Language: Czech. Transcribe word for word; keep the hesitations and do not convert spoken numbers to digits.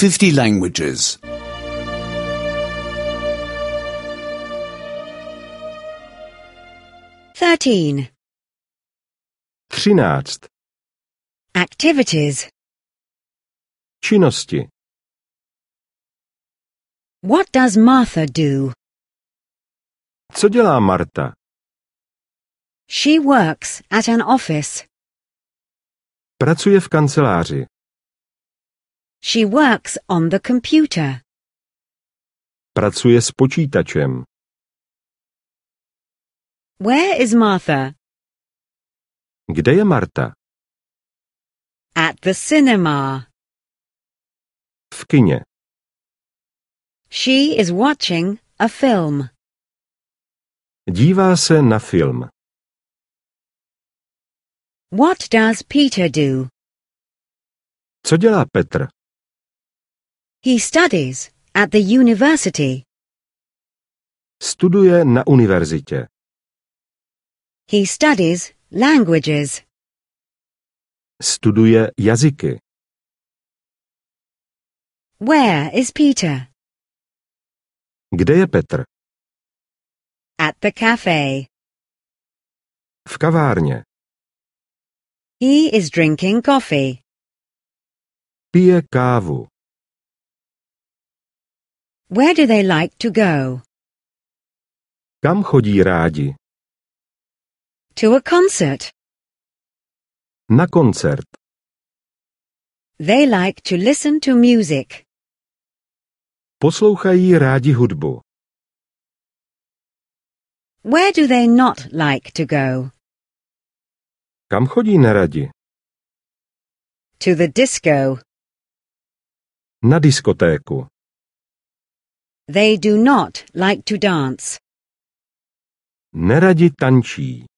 fifty languages. Thirteen. Třináct. Activities. Činnosti. What does Martha do? Co dělá Marta? She works at an office. Pracuje v kanceláři. She works on the computer. Pracuje s počítačem. Where is Martha? Kde je Marta? At the cinema. V kině. She is watching a film. Dívá se na film. What does Peter do? Co dělá Petr? He studies at the university. Studuje na univerzitě. He studies languages. Studuje jazyky. Where is Peter? Kde je Petr? At the cafe. V kavárně. He is drinking coffee. Pije kávu. Where do they like to go? Kam chodí rádi? To a concert. Na koncert. They like to listen to music. Poslouchají rádi hudbu. Where do they not like to go? Kam chodí neradi? To the disco. Na diskotéku. They do not like to dance. Neradi tančí.